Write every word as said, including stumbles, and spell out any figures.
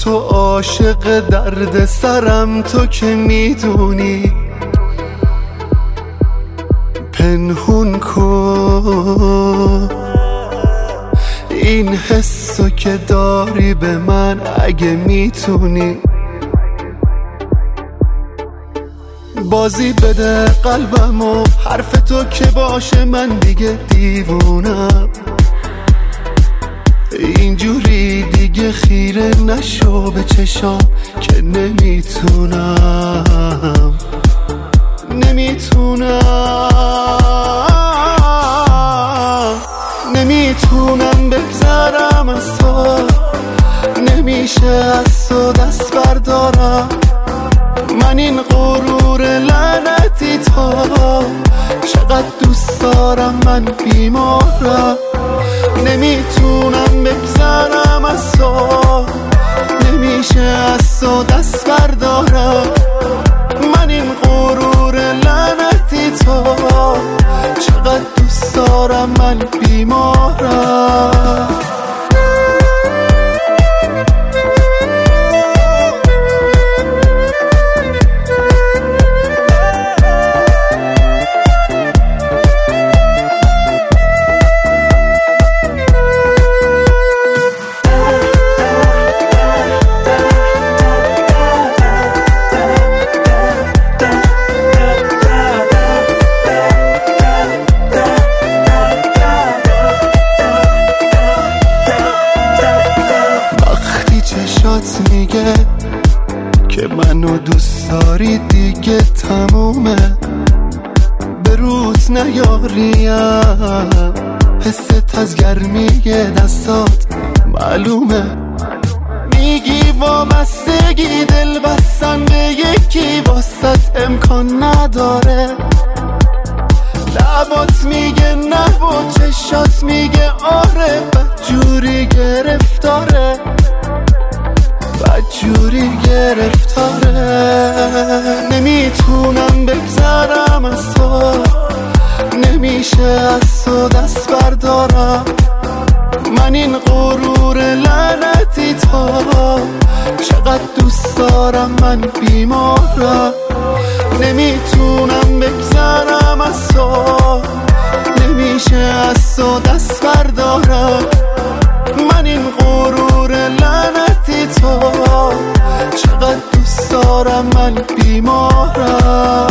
تو عاشق درد سرم، تو که میدونی پنهون کن این حسو که داری به من، اگه میتونی بازی بده قلبم و حرف تو که باشه، من دیگه دیوونم اینجوری دیگه خیره نشو به چشام که نمیتونم نمیتونم نمیتونم بگذرم از تو، نمیشه از تو دست بردارم. من این غرور لعنتی تو چقدر دوست دارم، من بیمارم نمیتونم بگذرم از تو، نمیشه از تو دست بردارم. من این غرور لعنتی تو چقدر دوست دارم، من بیمارم. میگه که منو دوست داری دیگه تمومه، به روز نیاریم حست از گرمی دستات معلومه. میگی وابستگی دل بستن به یکی واسط امکان نداره، لبات میگه نه و چشات میگه آره، بدجوری گرفتاره بدجوری گرفتاره. نمیتونم بگذرم از تو، نمیشه از تو دست بردارم. من این غرور لعنتی تو چقدر دوست دارم، من بیمارم نمیتونم بگذرم از تو، نمیشه از تو دست بردارم. من این غرور لعنتی تو چقدر دوست دارم، من بیمارم.